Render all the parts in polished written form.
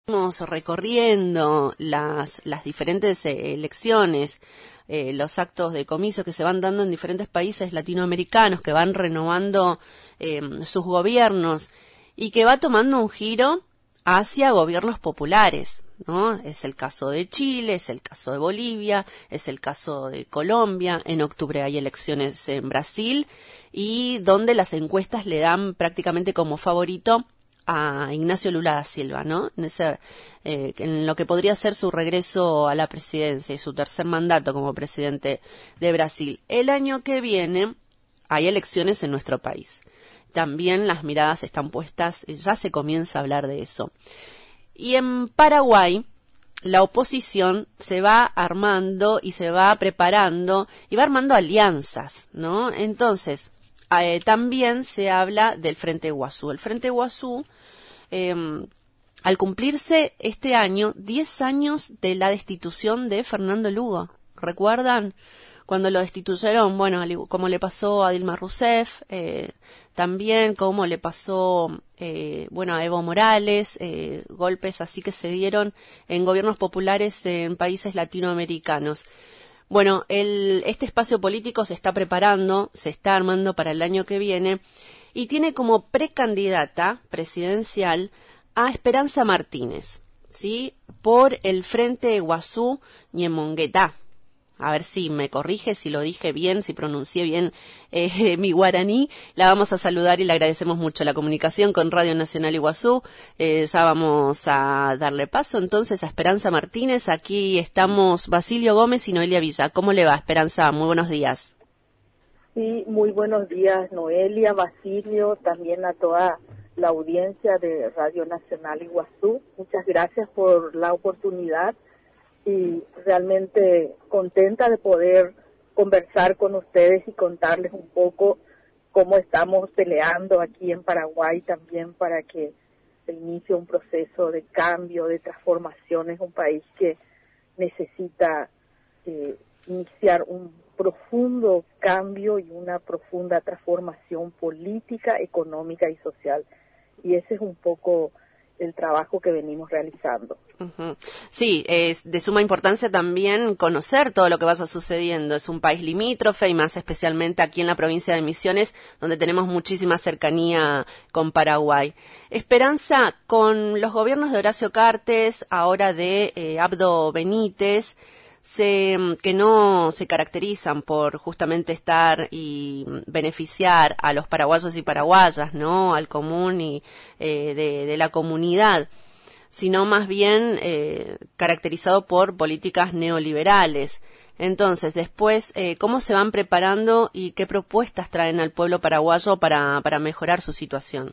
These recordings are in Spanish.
recorriendo las diferentes elecciones, los actos de comicio que se van dando en diferentes países latinoamericanos, que van renovando sus gobiernos y que va tomando un giro hacia gobiernos populares, ¿no? Es el caso de Chile, es el caso de Bolivia, es el caso de Colombia. En octubre hay elecciones en Brasil y donde las encuestas le dan prácticamente como favorito a Ignacio Lula da Silva, ¿no? En lo que podría ser su regreso a la presidencia y su tercer mandato como presidente de Brasil. El año que viene hay elecciones en nuestro país. También las miradas están puestas, ya se comienza a hablar de eso. Y en Paraguay, la oposición se va armando y se va preparando y va armando alianzas, ¿no? Entonces, también se habla del Frente Guazú. El Frente Guazú, al cumplirse este año 10 años de la destitución de Fernando Lugo, ¿recuerdan? Cuando lo destituyeron, bueno, como le pasó a Dilma Rousseff, también como le pasó, a Evo Morales, golpes así que se dieron en gobiernos populares en países latinoamericanos. Bueno, este espacio político se está preparando, se está armando para el año que viene y tiene como precandidata presidencial a Esperanza Martínez, ¿sí? Por el Frente Guazú Ñemonguetá. A ver si me corrige, si lo dije bien, si pronuncié bien mi guaraní. La vamos a saludar y le agradecemos mucho la comunicación con Radio Nacional Iguazú. Ya vamos a darle paso entonces a Esperanza Martínez. Aquí estamos Basilio Gómez y Noelia Villa. ¿Cómo le va, Esperanza? Muy buenos días. Sí, muy buenos días, Noelia, Basilio, también a toda la audiencia de Radio Nacional Iguazú. Muchas gracias por la oportunidad y realmente contenta de poder conversar con ustedes y contarles un poco cómo estamos peleando aquí en Paraguay también para que se inicie un proceso de cambio, de transformación. Es un país que necesita iniciar un profundo cambio y una profunda transformación política, económica y social. Y ese es un poco el trabajo que venimos realizando. Uh-huh. Sí, es de suma importancia también conocer todo lo que vaya sucediendo. Es un país limítrofe y más especialmente aquí en la provincia de Misiones, donde tenemos muchísima cercanía con Paraguay. Esperanza, con los gobiernos de Horacio Cartes, ahora de Abdo Benítez, que no se caracterizan por justamente estar y beneficiar a los paraguayos y paraguayas, ¿no? Al común y de la comunidad, sino más bien caracterizado por políticas neoliberales. Entonces, después, ¿cómo se van preparando y qué propuestas traen al pueblo paraguayo para mejorar su situación?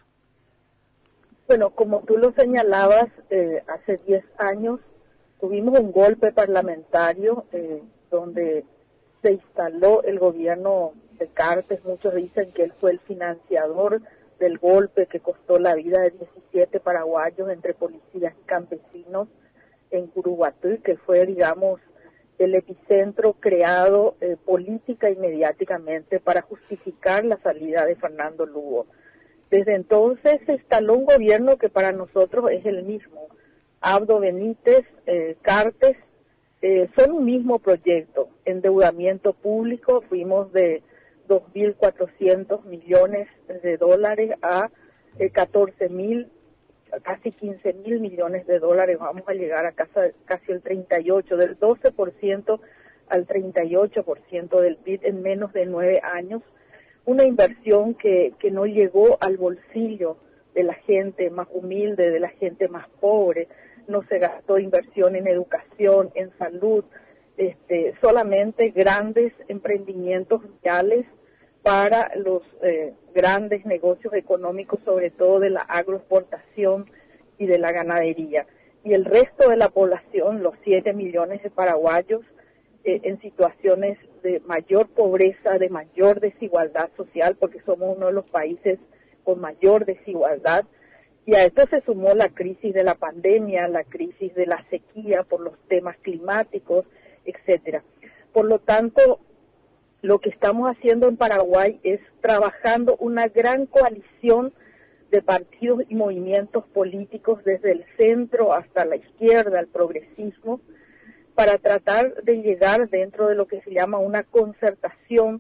Bueno, como tú lo señalabas, hace 10 años tuvimos un golpe parlamentario donde se instaló el gobierno de Cartes. Muchos dicen que él fue el financiador del golpe que costó la vida de 17 paraguayos entre policías y campesinos en Curuguatú, que fue, digamos, el epicentro creado política y mediáticamente para justificar la salida de Fernando Lugo. Desde entonces se instaló un gobierno que para nosotros es el mismo. Abdo Benítez, Cartes, son un mismo proyecto. Endeudamiento público, fuimos de 2.400 millones de dólares a 14.000, casi 15.000 millones de dólares. Vamos a llegar a casi el 38%, del 12% al 38% del PIB en menos de 9 años. Una inversión que no llegó al bolsillo de la gente más humilde, de la gente más pobre. No se gastó inversión en educación, en salud, solamente grandes emprendimientos reales para los grandes negocios económicos, sobre todo de la agroexportación y de la ganadería. Y el resto de la población, los 7 millones de paraguayos, en situaciones de mayor pobreza, de mayor desigualdad social, porque somos uno de los países con mayor desigualdad. Y a esto se sumó la crisis de la pandemia, la crisis de la sequía por los temas climáticos, etcétera. Por lo tanto, lo que estamos haciendo en Paraguay es trabajando una gran coalición de partidos y movimientos políticos desde el centro hasta la izquierda, el progresismo, para tratar de llegar dentro de lo que se llama una concertación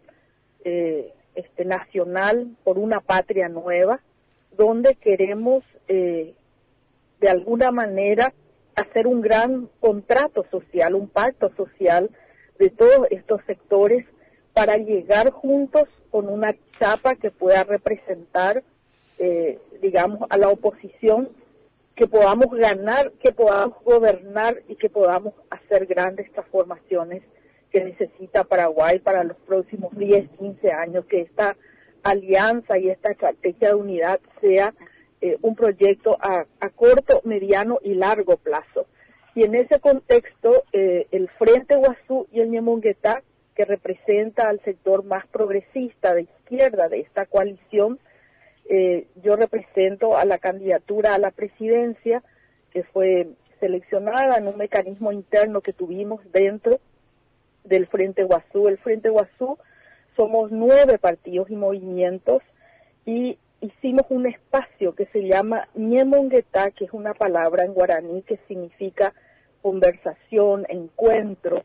nacional por una patria nueva, donde queremos de alguna manera hacer un gran contrato social, un pacto social de todos estos sectores para llegar juntos con una chapa que pueda representar, digamos, a la oposición, que podamos ganar, que podamos gobernar y que podamos hacer grandes transformaciones que necesita Paraguay para los próximos 10, 15 años, que esta alianza y esta estrategia de unidad sea un proyecto a corto, mediano y largo plazo. Y en ese contexto, el Frente Guazú y el Ñemonguetá, que representa al sector más progresista de izquierda de esta coalición, yo represento a la candidatura a la presidencia, que fue seleccionada en un mecanismo interno que tuvimos dentro del Frente Guazú. El Frente Guazú somos 9 partidos y movimientos y hicimos un espacio que se llama Ñemonguetá, que es una palabra en guaraní que significa conversación, encuentro,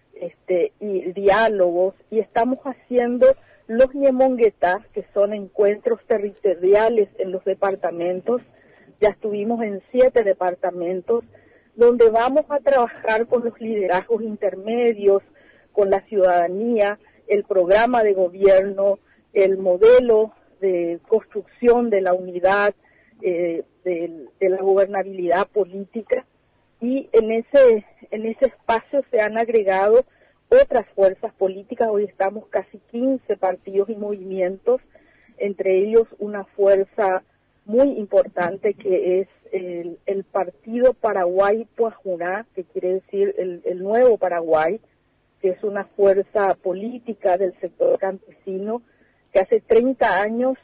y diálogos, y estamos haciendo los Ñemonguetá, que son encuentros territoriales en los departamentos. Ya estuvimos en 7 departamentos, donde vamos a trabajar con los liderazgos intermedios, con la ciudadanía, el programa de gobierno, el modelo de construcción de la unidad, de la gobernabilidad política, y en ese espacio se han agregado otras fuerzas políticas. Hoy estamos casi 15 partidos y movimientos, entre ellos una fuerza muy importante que es el Partido Paraguay Puajuná, que quiere decir el Nuevo Paraguay, que es una fuerza política del sector campesino, que hace 30 años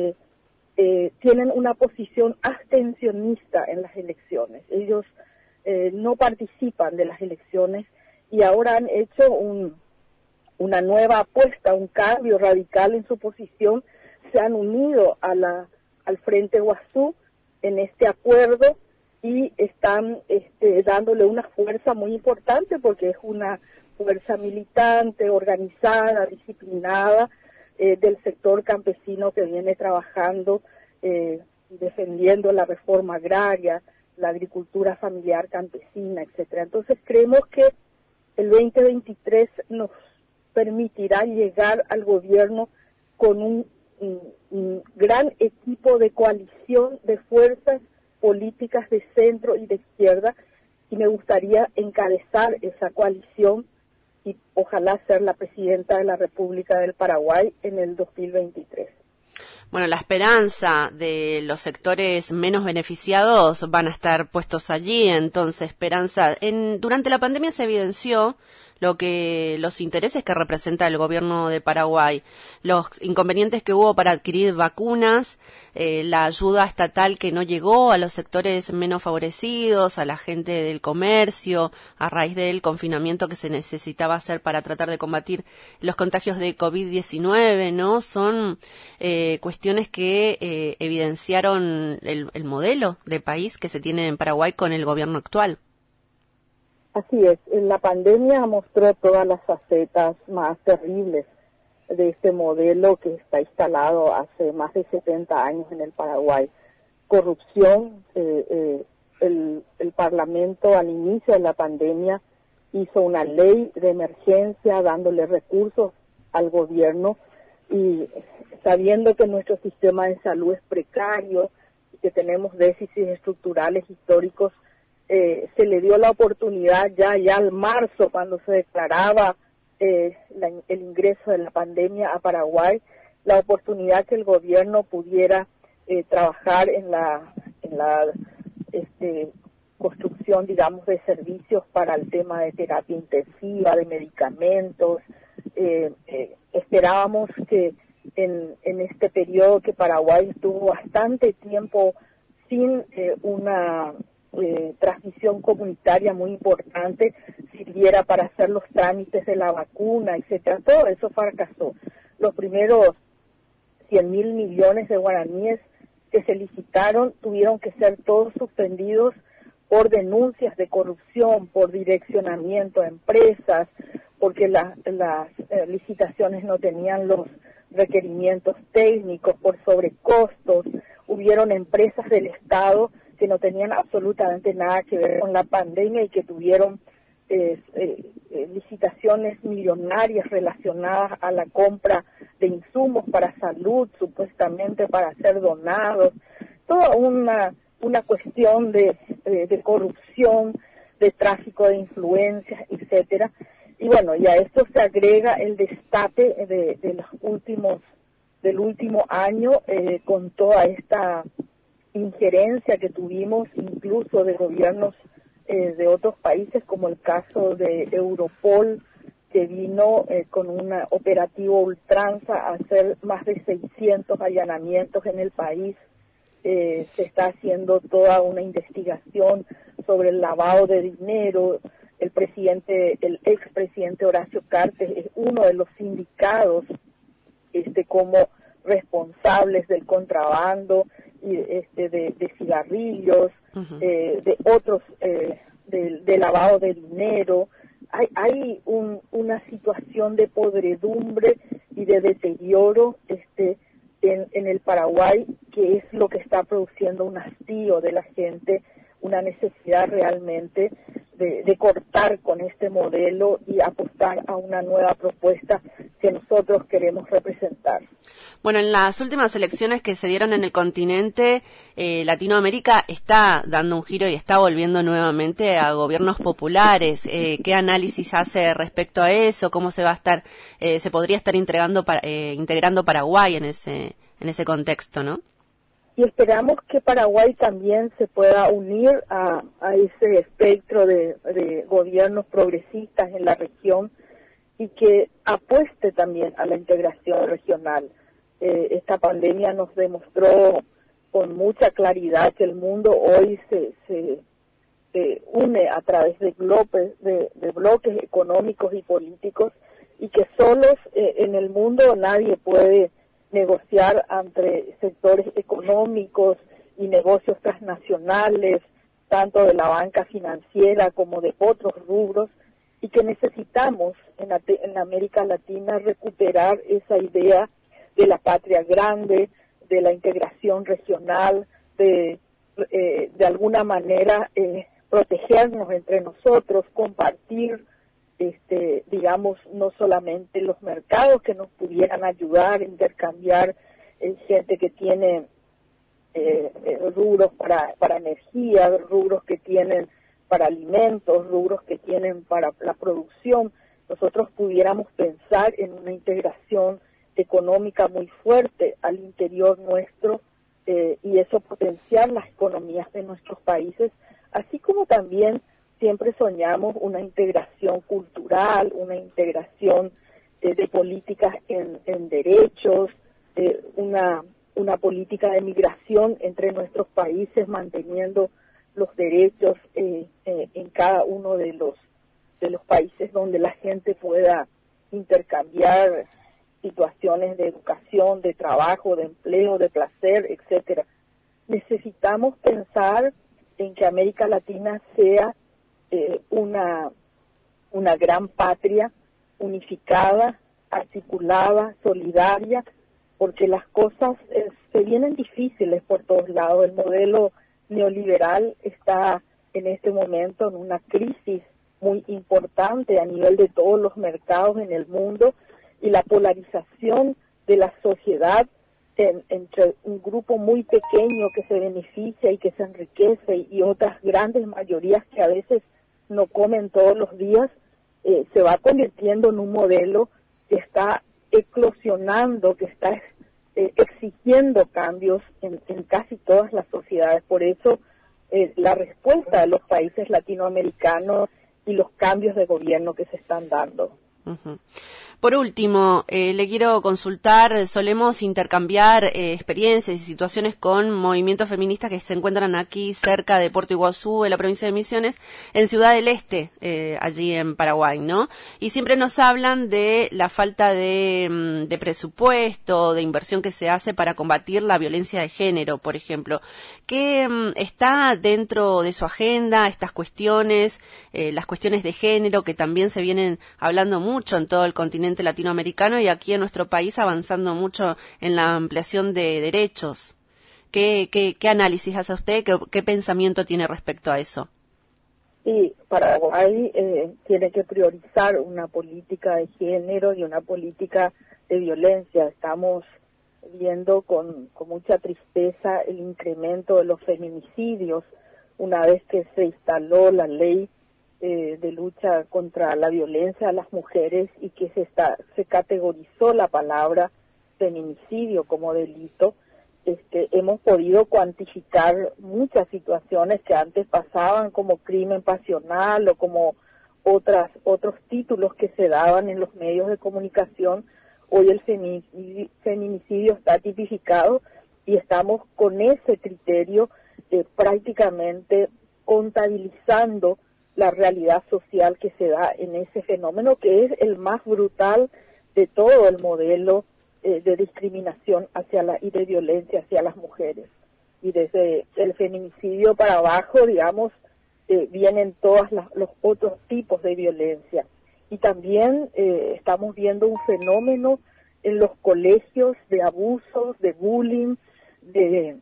tienen una posición abstencionista en las elecciones. Ellos no participan de las elecciones y ahora han hecho una nueva apuesta, un cambio radical en su posición. Se han unido al Frente Guazú en este acuerdo y están dándole una fuerza muy importante, porque es una fuerza militante, organizada, disciplinada, del sector campesino que viene trabajando, defendiendo la reforma agraria, la agricultura familiar campesina, etcétera. Entonces creemos que el 2023 nos permitirá llegar al gobierno con un gran equipo de coalición de fuerzas políticas de centro y de izquierda, y me gustaría encabezar esa coalición y ojalá ser la presidenta de la República del Paraguay en el 2023. Bueno, la esperanza de los sectores menos beneficiados van a estar puestos allí, entonces, esperanza. Durante la pandemia se evidenció los intereses que representa el gobierno de Paraguay, los inconvenientes que hubo para adquirir vacunas, la ayuda estatal que no llegó a los sectores menos favorecidos, a la gente del comercio, a raíz del confinamiento que se necesitaba hacer para tratar de combatir los contagios de COVID-19, ¿no? Son cuestiones que evidenciaron el modelo de país que se tiene en Paraguay con el gobierno actual. Así es, la pandemia mostró todas las facetas más terribles de este modelo que está instalado hace más de 70 años en el Paraguay. Corrupción, el Parlamento al inicio de la pandemia hizo una ley de emergencia dándole recursos al gobierno, y sabiendo que nuestro sistema de salud es precario y que tenemos déficits estructurales históricos, se le dio la oportunidad ya al marzo, cuando se declaraba el ingreso de la pandemia a Paraguay, la oportunidad que el gobierno pudiera trabajar en la construcción, digamos, de servicios para el tema de terapia intensiva, de medicamentos. Esperábamos que en este periodo que Paraguay estuvo bastante tiempo sin una transmisión comunitaria muy importante, sirviera para hacer los trámites de la vacuna, etcétera. Todo eso fracasó. Los primeros 100.000 millones de guaraníes que se licitaron tuvieron que ser todos suspendidos por denuncias de corrupción, por direccionamiento a empresas, porque las licitaciones no tenían los requerimientos técnicos, por sobrecostos. Hubieron empresas del Estado que no tenían absolutamente nada que ver con la pandemia y que tuvieron licitaciones millonarias relacionadas a la compra de insumos para salud, supuestamente para ser donados. Toda una cuestión de corrupción, de tráfico de influencias, etcétera. Y bueno, y a esto se agrega el destape del último año con toda esta injerencia que tuvimos incluso de gobiernos de otros países, como el caso de Europol, que vino con un operativo ultranza a hacer más de 600 allanamientos en el país. Se está haciendo toda una investigación sobre el lavado de dinero. El expresidente Horacio Cartes es uno de los sindicados como responsables del contrabando y de cigarrillos, de otros, de lavado de dinero. Hay una situación de podredumbre y de deterioro en el Paraguay, que es lo que está produciendo un hastío de la gente, una necesidad realmente de cortar con este modelo y apostar a una nueva propuesta que nosotros queremos representar. Bueno, en las últimas elecciones que se dieron en el continente, Latinoamérica está dando un giro y está volviendo nuevamente a gobiernos populares. ¿Qué análisis hace respecto a eso? ¿Cómo se va a estar, se podría estar integrando Paraguay en ese contexto, ¿no? Y esperamos que Paraguay también se pueda unir a ese espectro de gobiernos progresistas en la región y que apueste también a la integración regional. Esta pandemia nos demostró con mucha claridad que el mundo hoy se une a través de bloques económicos y políticos, y que solos en el mundo nadie puede negociar entre sectores económicos y negocios transnacionales, tanto de la banca financiera como de otros rubros, y que necesitamos en América Latina recuperar esa idea de la patria grande, de la integración regional, de alguna manera protegernos entre nosotros, compartir digamos, no solamente los mercados que nos pudieran ayudar, intercambiar gente que tiene rubros para energía, rubros que tienen para alimentos, rubros que tienen para la producción. Nosotros pudiéramos pensar en una integración económica muy fuerte al interior nuestro y eso potenciar las economías de nuestros países, así como también siempre soñamos una integración cultural, una integración de políticas en derechos, una política de migración entre nuestros países, manteniendo los derechos en cada uno de los países donde la gente pueda intercambiar situaciones de educación, de trabajo, de empleo, de placer, etcétera. Necesitamos pensar en que América Latina sea una gran patria unificada, articulada, solidaria, porque las cosas se vienen difíciles por todos lados. El modelo neoliberal está en este momento en una crisis muy importante a nivel de todos los mercados en el mundo, y la polarización de la sociedad entre un grupo muy pequeño que se beneficia y que se enriquece y otras grandes mayorías que a veces no comen todos los días, se va convirtiendo en un modelo que está eclosionando, que está exigiendo cambios en casi todas las sociedades. Por eso la respuesta de los países latinoamericanos y los cambios de gobierno que se están dando. Ujú. Por último, le quiero consultar, solemos intercambiar experiencias y situaciones con movimientos feministas que se encuentran aquí cerca de Puerto Iguazú, en la provincia de Misiones, en Ciudad del Este, allí en Paraguay, ¿no? Y siempre nos hablan de la falta de presupuesto, de inversión que se hace para combatir la violencia de género, por ejemplo. ¿Qué está dentro de su agenda estas cuestiones, las cuestiones de género que también se vienen hablando mucho en todo el continente latinoamericano y aquí en nuestro país avanzando mucho en la ampliación de derechos? ¿Qué análisis hace usted? ¿Qué pensamiento tiene respecto a eso? Sí, Paraguay tiene que priorizar una política de género y una política de violencia. Estamos viendo con mucha tristeza el incremento de los feminicidios una vez que se instaló la ley de lucha contra la violencia a las mujeres y que se categorizó la palabra feminicidio como delito. Hemos podido cuantificar muchas situaciones que antes pasaban como crimen pasional o como otros títulos que se daban en los medios de comunicación. Hoy el feminicidio está tipificado y estamos con ese criterio prácticamente contabilizando la realidad social que se da en ese fenómeno, que es el más brutal de todo el modelo de discriminación y de violencia hacia las mujeres. Y desde el feminicidio para abajo, digamos, vienen todos los otros tipos de violencia. Y también estamos viendo un fenómeno en los colegios de abusos, de bullying, de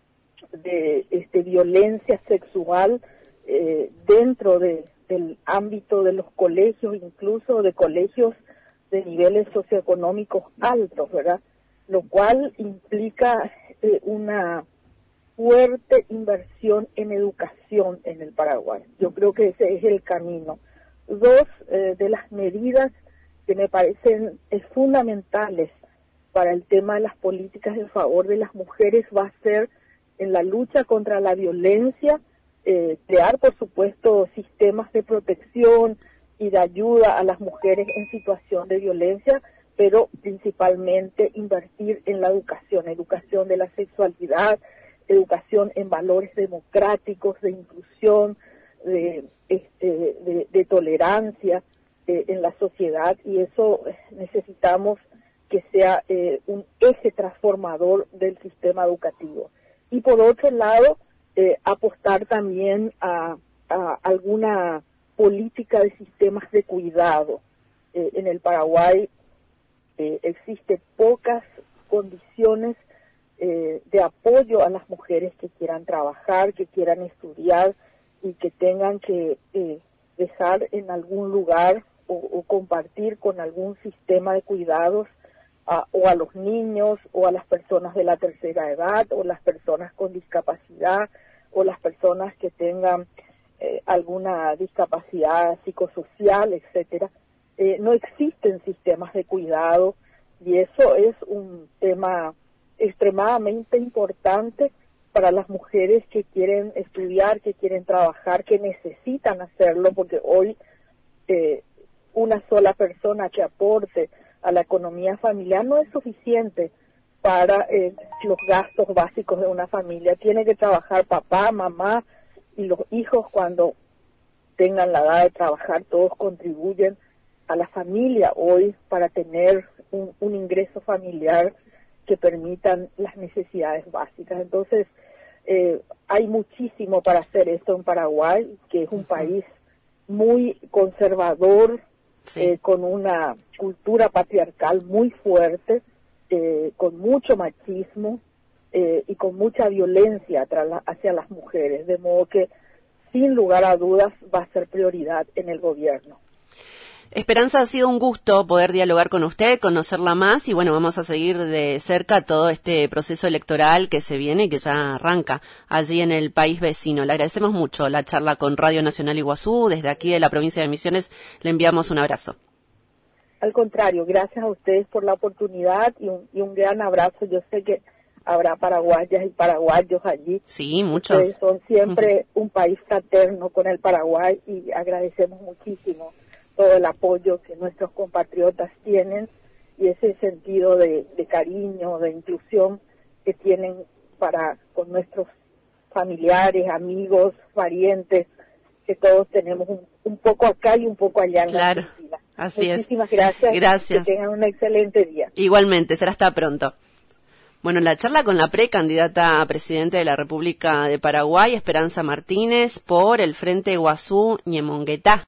violencia sexual dentro del ámbito de los colegios, incluso de colegios de niveles socioeconómicos altos, ¿verdad? Lo cual implica una fuerte inversión en educación en el Paraguay. Yo creo que ese es el camino. Dos de las medidas que me parecen fundamentales para el tema de las políticas en favor de las mujeres va a ser en la lucha contra la violencia, crear, por supuesto, sistemas de protección y de ayuda a las mujeres en situación de violencia, pero principalmente invertir en la educación de la sexualidad, educación en valores democráticos, de inclusión, de tolerancia en la sociedad, y eso necesitamos que sea un eje transformador del sistema educativo. Y por otro lado, apostar también a alguna política de sistemas de cuidado. En el Paraguay existen pocas condiciones de apoyo a las mujeres que quieran trabajar, que quieran estudiar y que tengan que dejar en algún lugar o compartir con algún sistema de cuidados o a los niños o a las personas de la tercera edad o las personas con discapacidad o las personas que tengan alguna discapacidad psicosocial, etcétera. No existen sistemas de cuidado y eso es un tema extremadamente importante para las mujeres que quieren estudiar, que quieren trabajar, que necesitan hacerlo, porque hoy una sola persona que aporte a la economía familiar no es suficiente para los gastos básicos de una familia. Tiene que trabajar papá, mamá y los hijos. Cuando tengan la edad de trabajar, todos contribuyen a la familia hoy para tener un ingreso familiar que permitan las necesidades básicas. Entonces, hay muchísimo para hacer esto en Paraguay, que es un país muy conservador, sí, con una cultura patriarcal muy fuerte, con mucho machismo y con mucha violencia hacia las mujeres, de modo que sin lugar a dudas va a ser prioridad en el gobierno. Esperanza, ha sido un gusto poder dialogar con usted, conocerla más y bueno, vamos a seguir de cerca todo este proceso electoral que se viene y que ya arranca allí en el país vecino. Le agradecemos mucho la charla con Radio Nacional Iguazú. Desde aquí de la provincia de Misiones le enviamos un abrazo. Al contrario, gracias a ustedes por la oportunidad y un gran abrazo. Yo sé que habrá paraguayas y paraguayos allí. Sí, muchos. Ustedes son siempre un país fraterno con el Paraguay y agradecemos muchísimo todo el apoyo que nuestros compatriotas tienen y ese sentido de cariño, de inclusión que tienen con nuestros familiares, amigos, parientes, que todos tenemos un poco acá y un poco allá en la Argentina. Así Muchísimas gracias. Gracias. Que tengan un excelente día. Igualmente, será hasta pronto. Bueno, la charla con la precandidata a presidente de la República de Paraguay, Esperanza Martínez, por el Frente Guazú Ñemonguetá.